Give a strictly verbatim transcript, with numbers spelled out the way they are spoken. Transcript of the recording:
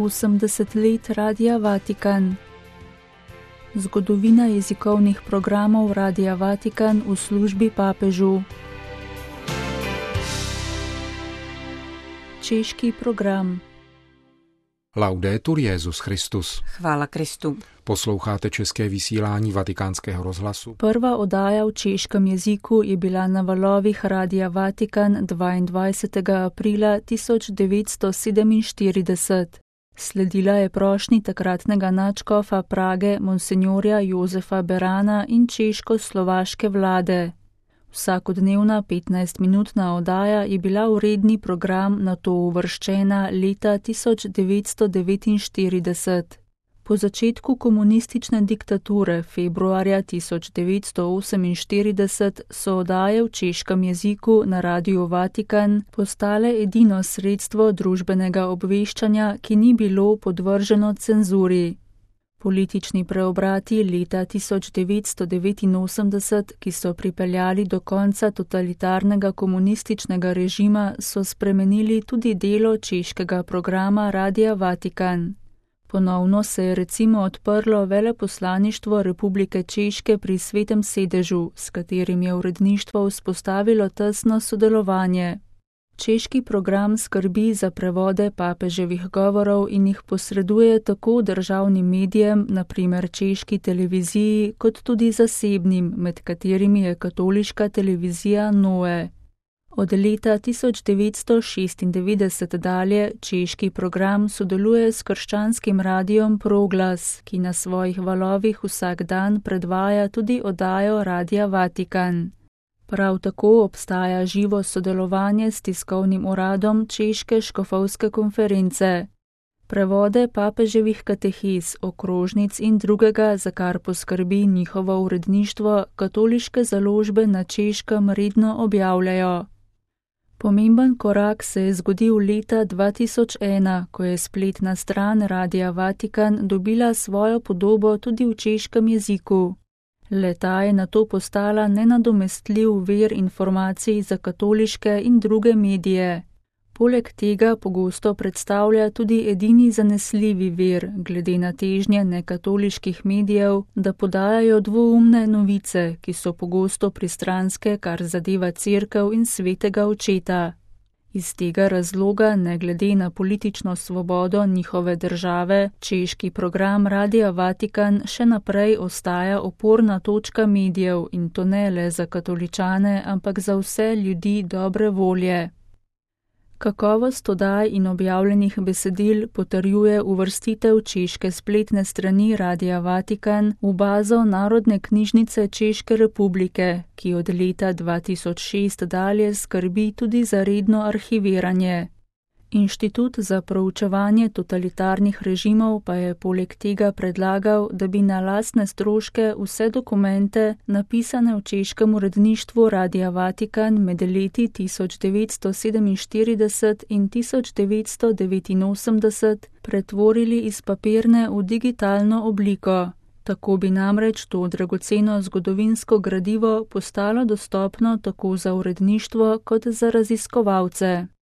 osemdeset let Radia Vatikan. Zgodovina jezikovnih programov Radia Vatikan v službi papežu. Češki program. Laudetur Jesus Christus. Chvála Kristu. Posloucháte české vysílání Vatikánského rozhlasu. Prva oddaja v češkem jeziku je bila na valovih Radia Vatikan dvaindvajsetega aprila tisoč devetsto sedeminštirideset. Sledila je prošnji takratnega nadškofa Prage monsenjorja Jozefa Berana in češko-slovaške vlade. Vsakodnevna petnajstminutna oddaja je bila v redni program nato uvrščena leta tisoč devetsto devetinštirideset. Po začetku komunistične diktature februarja tisoč devetsto oseminštirideset so oddaje v češkem jeziku na Radiu Vatikan postale edino sredstvo družbenega obveščanja, ki ni bilo podvrženo cenzuri. Politični preobrati leta tisoč devetsto devetinosemdeset, ki so pripeljali do konca totalitarnega komunističnega režima, so spremenili tudi delo češkega programa Radia Vatikan. Ponovno se je recimo odprlo veleposlaništvo Republike Češke pri Svetem sedežu, s katerim je uredništvo vzpostavilo tesno sodelovanje. Češki program skrbi za prevode papeževih govorov in jih posreduje tako državnim medijem, na primer češki televiziji, kot tudi zasebnim, med katerimi je katoliška televizija Noe. Od leta tisoč devetsto šestindevetdeset dalje češki program sodeluje s krščanskim radiom Proglas, ki na svojih valovih vsak dan predvaja tudi oddajo Radia Vatikan. Prav tako obstaja živo sodelovanje s tiskovnim uradom Češke škofovske konference. Prevode papeževih katehiz, okrožnic in drugega, za kar poskrbi njihovo uredništvo, katoliške založbe na Češkem redno objavljajo. Pomemben korak se je zgodil leta dva tisoč ena, ko je spletna stran Radia Vatikan dobila svojo podobo tudi v češkem jeziku. Le-ta je nato postala nenadomestljiv vir informacij za katoliške in druge medije. Poleg tega pogosto predstavlja tudi edini zanesljivi vir, glede na težnje nekatoliških medijev, da podajajo dvoumne novice, ki so pogosto pristranske, kar zadeva cerkev in svetega očeta. Iz tega razloga, ne glede na politično svobodo njihove države, češki program Radia Vatikan še naprej ostaja oporna točka medijev in to ne le za katoličane, ampak za vse ljudi dobre volje. Kakovost oddaj in objavljenih besedil potrjuje uvrstitev češke spletne strani Radia Vatikan v bazo Narodne knjižnice Češke republike, ki od leta dva tisoč šest dalje skrbi tudi za redno arhiviranje. Inštitut za proučevanje totalitarnih režimov pa je poleg tega predlagal, da bi na lastne stroške vse dokumente, napisane v češkem uredništvu Radia Vatikan med leti tisoč devetsto sedeminštirideset in tisoč devetsto devetinosemdeset, pretvorili iz papirne v digitalno obliko. Tako bi namreč to dragoceno zgodovinsko gradivo postalo dostopno tako za uredništvo kot za raziskovalce.